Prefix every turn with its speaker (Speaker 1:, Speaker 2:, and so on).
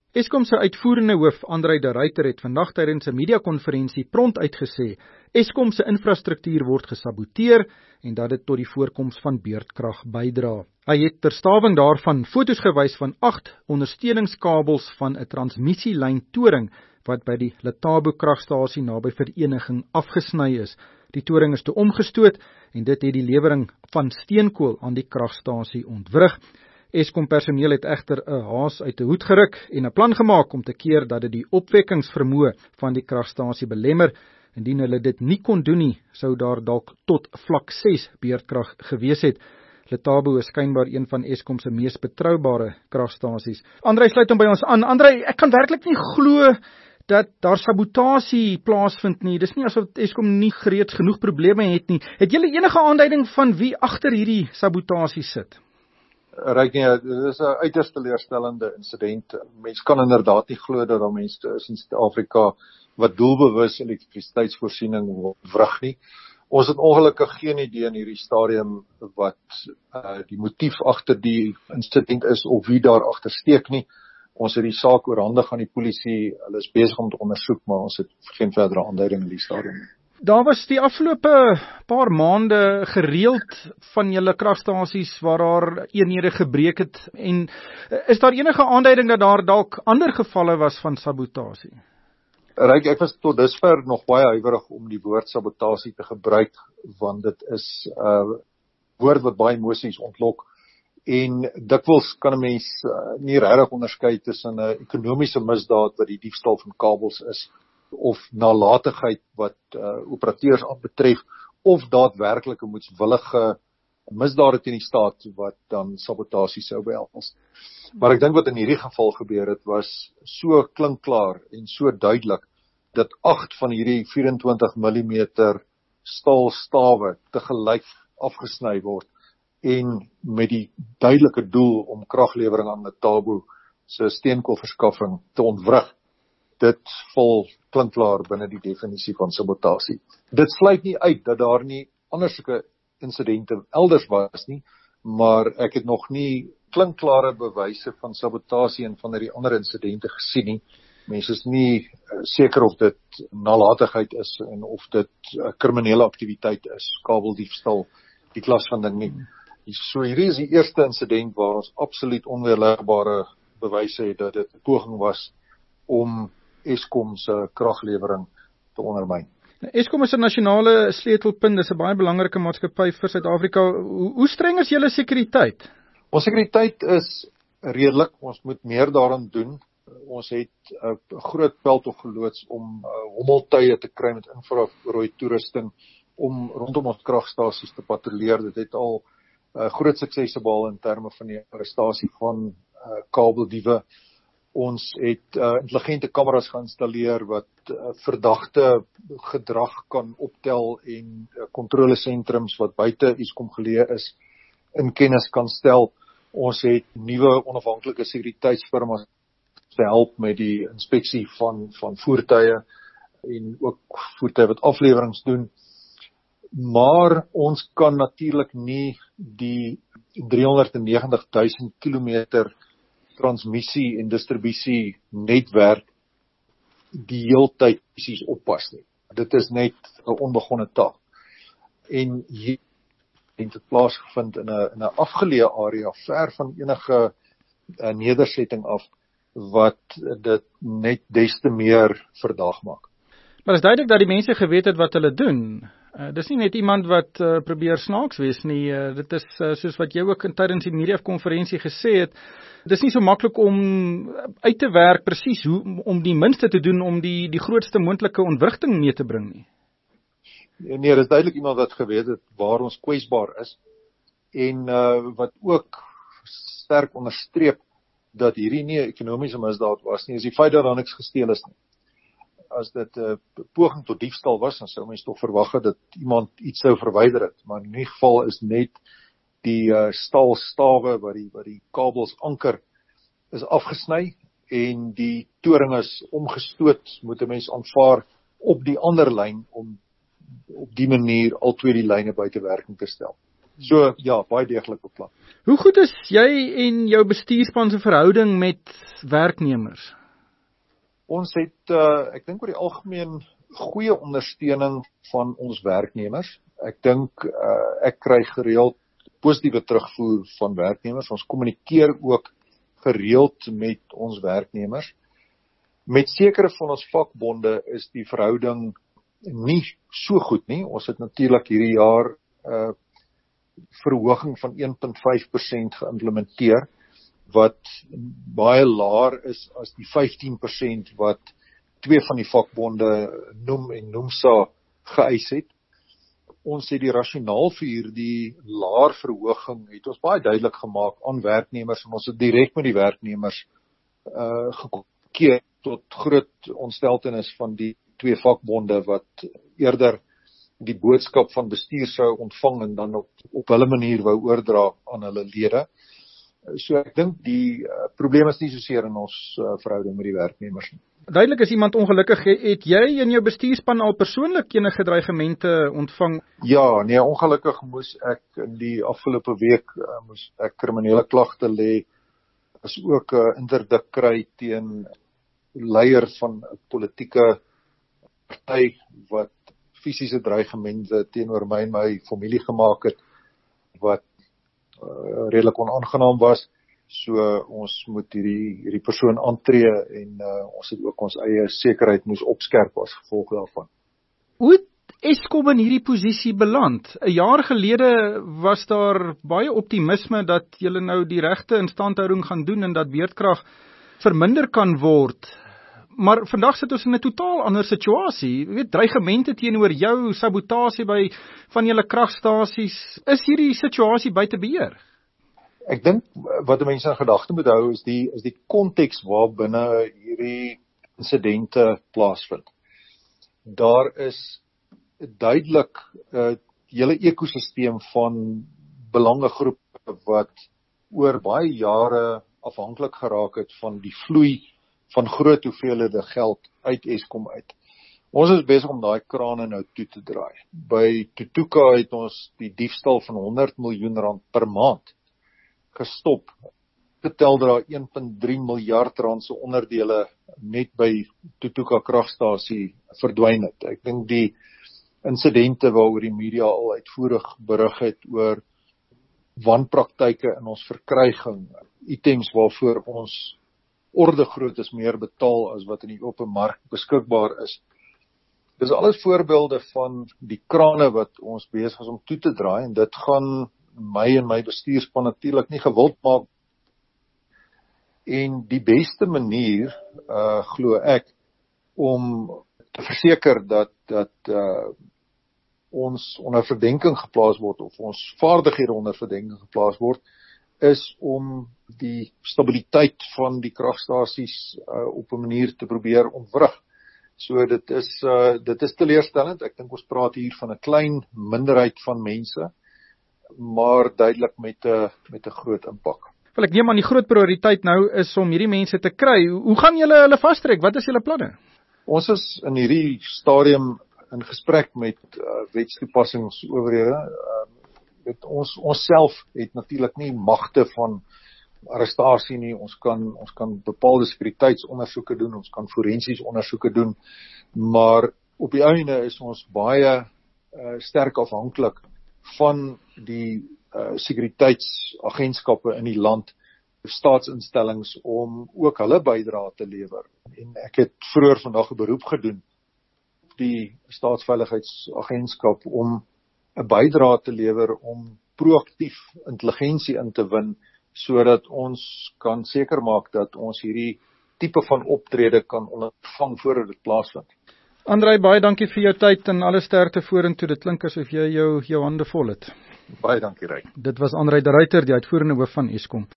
Speaker 1: Eskom se uitvoerende hoof, André de Ruyter, het vandag tydens 'n mediakonferensie prompt uitgesê, Eskom se infrastruktuur word gesaboteer en dat dit tot die voorkoms van beurtkrag bydra. Hy het ter staving daarvan foto's gewys van 8 ondersteuningskabels van 'n transmissielyn toring wat by die Letabo kragstasie naby Vereniging afgesny is. Die toring is toe omgestoot en dit het die lewering van steenkool aan die kragstasie ontwrig. Eskom personeel het egter 'n haas uit 'n hoed geruk en 'n plan gemaak om te keer dat dit die opwekkingsvermoë van die kragstasie belemmer. Indien hulle dit nie kon doen nie, sou daar dalk tot vlak 6 beurtkrag gewees het. Letabo is skynbaar een van Eskom se mees betroubare kragstasies. André sluit hom by ons aan. André, ek kan werklik nie glo dat daar sabotasie plaasvind nie. Dis nie asof Eskom nie gereeds genoeg probleme het nie. Het julle enige aanduiding van wie agter hierdie sabotasie sit?
Speaker 2: Ryk nie, dit is 'n uiters teleurstellende insident. Mens kan inderdaad nie glo dat daar mense is in Suid-Afrika wat doelbewus elektrisiteitsvoorsiening wil wrig nie. Ons het ongelukkig geen idee in hierdie stadium wat die motief agter die insident is of wie daar agter steek nie. Ons het die saak oorhandig aan die polisie. Hulle is besig om te ondersoek, maar ons het geen verdere aanduiding in die stadium nie.
Speaker 1: Daar was die afgelope paar maande gereeld van julle kragstasies waar daar eenhede gebreek het, en is daar enige aanduiding dat daar dalk ander gevalle was van sabotasie?
Speaker 2: Ryk, ek was tot dusver nog baie huiwerig om die woord sabotasie te gebruik, want dit is 'n woord wat baie emosies ontlok, en dikwels kan 'n mens nie regtig onderskei tussen 'n ekonomiese misdaad wat die diefstal van kabels is, of nalatigheid wat operateurs aanbetref, of daadwerklike moetswillige misdade teen die staat wat dan sabotasie sou behels. Maar ek dink wat in hierdie geval gebeur het, was so klinkklaar en so duidelik, dat 8 van hierdie 24 mm staalstawe tegelyk afgesny word, en met die duidelike doel om kraglewering aan Letabo se steenkoolverskaffing te ontwrig. Dit val klinkklaar binne die definisie van sabotasie. Dit sluit nie uit dat daar nie ander sulke insidente elders was nie, maar ek het nog nie klinkklare bewyse van sabotasie en van die ander insidente gesien nie. Mense is nie seker of dit nalatigheid is en of dit kriminele aktiwiteit is, kabeldiefstal, die klas van ding nie. So hierdie is die eerste insident waar ons absoluut onweerlegbare bewyse het dat dit 'n poging was om Eskom se kraglewering te ondermyn.
Speaker 1: Eskom is 'n nasionale sleutelpunt, dis 'n baie belangrike maatskappy vir Suid-Afrika. Hoe streng is julle sekuriteit?
Speaker 2: Ons sekuriteit is redelik, ons moet meer daaraan doen. Ons het 'n groot veldtog geloods om hommeltuie te kry met infrarooi toerusting om rondom ons kragstasies te patrolleer. Dit het al groot suksese behaal in terme van die arrestasie van kabeldiewe. Ons het intelligente kameras geïnstalleer wat verdagte gedrag kan optel en kontrolesentrums wat buite Eskom geleë is in kennis kan stel. Ons het nuwe onafhanklike sekuriteitsfirmas te help met die inspeksie van voertuie en ook voertuie wat aflewerings doen. Maar ons kan natuurlik nie die 390.000 kilometer transmissie en distribusie netwerk die heeltyd presies oppas nie. Dit is net 'n onbegonne taak. En hier het dit plaasgevind in 'n afgeleë area ver van enige nedersetting af wat dit net des te meer verdaag maak.
Speaker 1: Maar is duidelik dat die mense geweet het wat hulle doen. Dis nie net iemand wat probeer snaaks wees nie. Dit is soos wat jy ook tydens die mediakonferensie gesê het, dis nie so maklik om uit te werk presies hoe om die minste te doen om die grootste moontlike ontwrigting mee te bring nie.
Speaker 2: Nee, dis duidelik iemand wat geweet het waar ons kwesbaar is en wat ook sterk onderstreep dat hierdie nie 'n ekonomiese misdaad was nie, is die feit dat daar niks gesteel is nie. As dit 'n poging tot diefstal was, dan sou mens tog verwag het dat iemand iets sou verwyder het, maar in die geval is net die staalstawe wat die kabels anker is afgesny en die toring is omgestoot, moet 'n mens aanvaar op die ander lyn om op die manier al twee die lyne buite werking te stel. So ja, baie deeglik beplan.
Speaker 1: Hoe goed is jy en jou bestuurspan se verhouding met werknemers?
Speaker 2: Ons het, ek dink oor die algemeen, goeie ondersteuning van ons werknemers. Ek dink, ek kry gereeld positiewe terugvoer van werknemers. Ons kommunikeer ook gereeld met ons werknemers. Met sekere van ons vakbonde is die verhouding nie so goed nie. Ons het natuurlik hierdie jaar verhoging van 1,5% geïmplementeer, wat baie laer is as die 15% wat twee van die vakbonde Noem en Nomsa geëis het. Ons het die rasionaal vir hierdie laer verhoging het ons baie duidelik gemaak aan werknemers, en ons het direk met die werknemers gekommunikeer, tot groot ontsteltenis van die twee vakbonde wat eerder die boodskap van bestuur sou ontvang en dan op hulle manier wou oordra aan hulle lede. So ek dink die probleem is nie soseer in ons verhouding met die werknemers nie.
Speaker 1: Duidelik is iemand ongelukkig. Het jy in jou bestuurspan al persoonlik enige dreigemente ontvang?
Speaker 2: Ja, nee, ongelukkig moes ek in die afgelope week moes ek kriminele klagte lê, as ook 'n interdik kry teen leier van 'n politieke party wat fisiese dreigemente teenoor my en my familie gemaak het, wat redelik onaangenaam was. So ons moet hierdie persoon aantree en ons het ook ons eie sekerheid moes opskerp as gevolg daarvan.
Speaker 1: Hoe het Eskom in hierdie posisie beland? 'n jaar gelede was daar baie optimisme dat julle nou die regte instandhouding gaan doen en dat beerdkrag verminder kan word. Maar vandag sit ons in 'n totaal ander situasie. Jy weet, dreigemente teenoor jou, sabotasie by van julle kragstasies. Is hierdie situasie buite beheer?
Speaker 2: Ek dink wat mense in gedagte moet hou is die konteks waarbinne hierdie insidente plaasvind. Daar is duidelik 'n hele ekosisteem van belangegroepe wat oor baie jare afhanklik geraak het van die vloei van groot hoeveelhede geld uit Eskom uit. Ons is besig om daai krane nou toe te draai. By Tutuka het ons die diefstal van R100 miljoen per maand gestop. Getel dat daar 1,3 miljard rand se onderdele net by Tutuka kragstasie verdwyn het. Ek dink die insidente waaroor die media al uitvoerig berig het oor wanpraktyke in ons verkryging, items waarvoor ons orde groot is meer betaal as wat in die open mark beskikbaar is. Dis alles voorbeelde van die krane wat ons besig is om toe te draai, en dit gaan my en my bestuurspan natuurlik nie gewild maak. En die beste manier, glo ek, om te verseker dat ons onder verdenking geplaas word, of ons vaardighede onder verdenking geplaas word, is om die stabiliteit van die kragstasies op 'n manier te probeer ontwrig. So dit is teleurstellend. Ek dink ons praat hier van 'n klein minderheid van mense, maar duidelik met 'n groot impak.
Speaker 1: Wel, ek neem aan die groot prioriteit nou is om hierdie mense te kry. Hoe gaan julle hulle vastrek? Wat is julle planne?
Speaker 2: Ons is in hierdie stadium in gesprek met wetstoepassingsowerhede. Ons self het natuurlik nie magte van arrestasie nie. Ons kan bepaalde sekuriteitsondersoeke doen, ons kan forensies ondersoeke doen, maar op die einde is ons baie sterk afhanklik van die sekuriteitsagentskappe in die land, staatsinstellings, om ook hulle bydrae te lewer. En ek het vroeër vandag 'n beroep gedoen op die staatsveiligheidsagentskap om 'n bydrae te lewer om proaktief intelligensie in te win, sodat ons kan seker maak dat ons hierdie tipe van optrede kan ondervang voordat dit plaasvind.
Speaker 1: Andrei, baie dankie vir jou tyd en alle sterkte vorentoe. Dit klink asof jy jou hande vol het.
Speaker 2: Baie dankie, Ryk.
Speaker 1: Dit was Andrei de Ruyter, die uitvoerende hoof van Eskom.